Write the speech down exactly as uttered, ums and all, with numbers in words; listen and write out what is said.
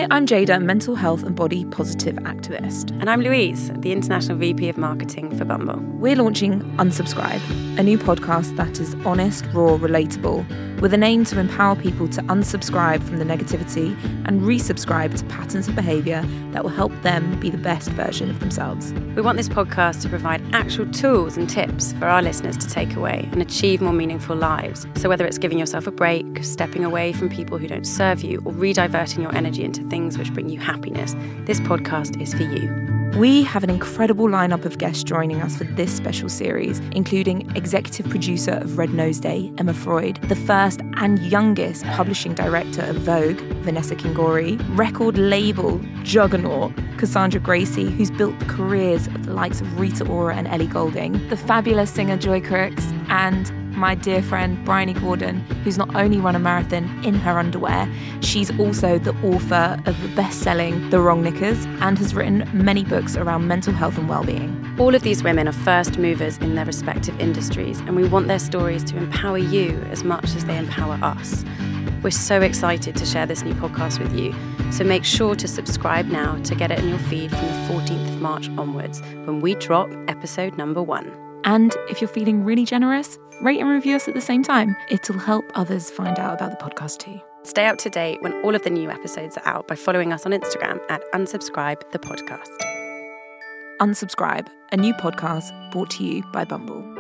I'm Jada, mental health and body positive activist. And I'm Louise, the International V P of Marketing for Bumble. We're launching Unsubscribe, a new podcast that is honest, raw, relatable, with an aim to empower people to unsubscribe from the negativity and resubscribe to patterns of behaviour that will help them be the best version of themselves. We want this podcast to provide actual tools and tips for our listeners to take away and achieve more meaningful lives. So whether it's giving yourself a break, stepping away from people who don't serve you, or rediverting your energy into things which bring you happiness, this podcast is for you. We have an incredible lineup of guests joining us for this special series, including executive producer of Red Nose Day, Emma Freud, the first and youngest publishing director of Vogue, Vanessa Kingori, record label juggernaut, Cassandra Gracie, who's built the careers of the likes of Rita Ora and Ellie Goulding, the fabulous singer Joy Crooks, and my dear friend Bryony Gordon, who's not only run a marathon in her underwear, she's also the author of the best-selling The Wrong Knickers and has written many books around mental health and well-being. All of these women are first movers in their respective industries, and we want their stories to empower you as much as they empower us. We're so excited to share this new podcast with you, so make sure to subscribe now to get it in your feed from the fourteenth of March onwards, when we drop episode number one. And if you're feeling really generous, rate and review us at the same time. It'll help others find out about the podcast too. Stay up to date when all of the new episodes are out by following us on Instagram at Unsubscribe the Podcast. Unsubscribe, a new podcast brought to you by Bumble.